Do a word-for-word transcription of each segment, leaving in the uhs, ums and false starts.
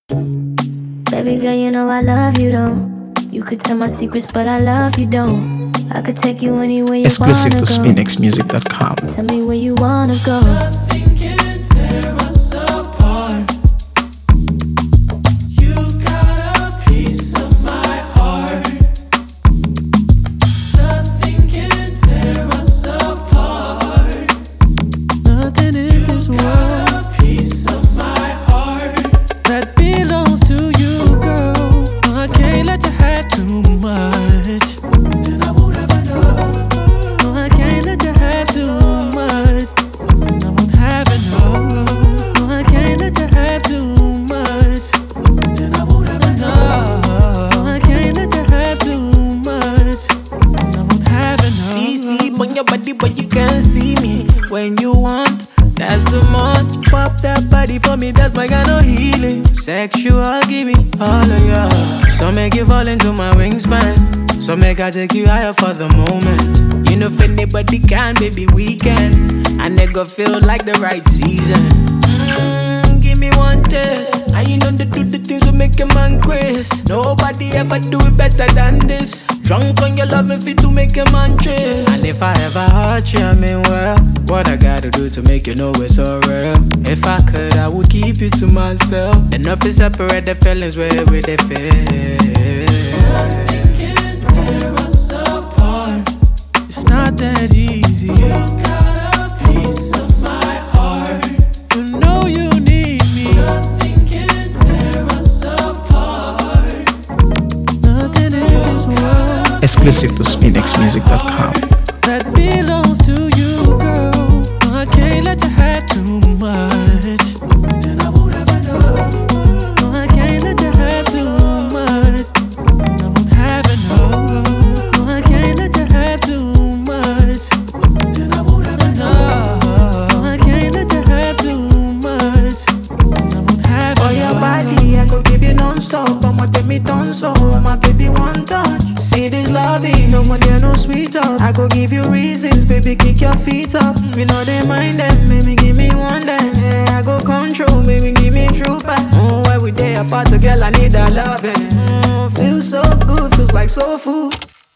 Baby girl, you know I love you though. You could tell my secrets, but I love you don't. I could take you anywhere you Exclusive wanna to go. spinx music dot com. Tell me where you wanna go. Nothing can tear us apart. You've got a piece of my heart. Nothing can tear us apart. Nothing in this world. Got a piece of my heart that belongs to you, girl. I can't let you have too much. Then I won't ever know. No, I can't let you have too much. And I won't have enough. No, I can't let you have too much. Then I won't ever know. No, I can't let you have too much. And I won't have enough. See, see, on your body, but you can't see me. When you want, that's too much. Pop that body for me, that's my kind of healing. Sexual, give me all of ya. So make you fall into my wingspan. So make I take you higher for the moment. You know if anybody can, baby, we can. And it go feel like the right season. Mm, give me one taste. And you know they do the things that make a man crazy. Nobody ever do it better than this. Drunk on your love and fit to make a man chill. And if I ever hurt you, I mean well, what I gotta do to make you know it's so real. If I could, I would keep you to myself. Enough to separate the feelings where we they feel. Nothing can tear us apart. It's not that easy. You got a piece of my heart. You know you need me. Nothing can tear us apart. Nothing in this world. Exclusive to spinx music dot com. That belongs to you, girl. I can't let you have too much. Then I won't ever know. No, I can't let you have too much. And I won't have enough. No, I can't let you have too much. Then I won't ever know. No, I can't let you have too much. And I won't have enough. For your body, I could give you non-stop. I'ma take me tonso, my baby one touch. See this loving, no more there no sweet up. I could give you reasons, baby, kick your feet up. We know they mind them, baby, give me one dance. Yeah, I go control, baby, give me true back. Oh, every day apart, girl, I need that loving. Mm, feels so good, feels like soul food.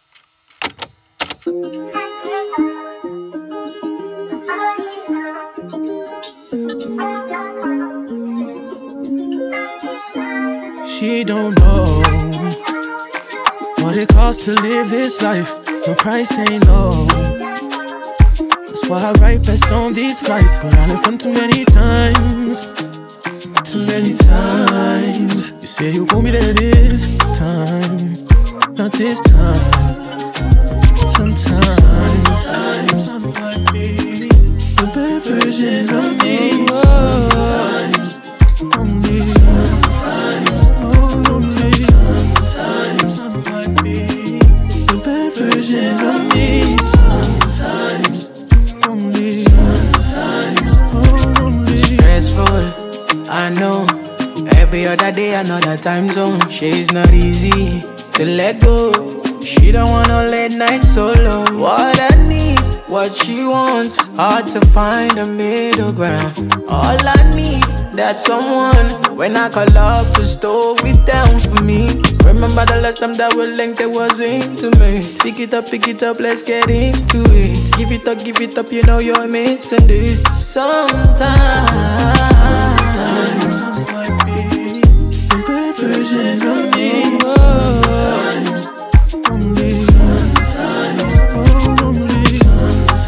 She don't know what it costs to live this life. The price ain't low. That's why I write best on these flights. But I live fun too many times. Too many times. You say you want me that this time. Not this time. Sometimes, sometimes I'm like me, the bad version of me. Sometimes only, sometimes, oh only, sometimes I'm like me, the bad version of me. Sometimes only, sometimes, oh only. Stressful, I know. Every other day another time zone. She's not easy to let go. She don't want no late night solo. What I need, what she wants, hard to find a middle ground. All I need, that's someone when I call up to store it down for me. Remember the last time that we linked, it was intimate. Pick it up, pick it up, let's get into it. Give it up, give it up, you know you're missing it. Sometimes, sometimes I'm like me, the bad version of me. Sometimes only, sometimes, oh only,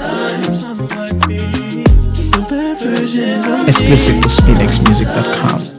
sometimes I'm like me, the bad version of me. Exclusive to spinx music dot com.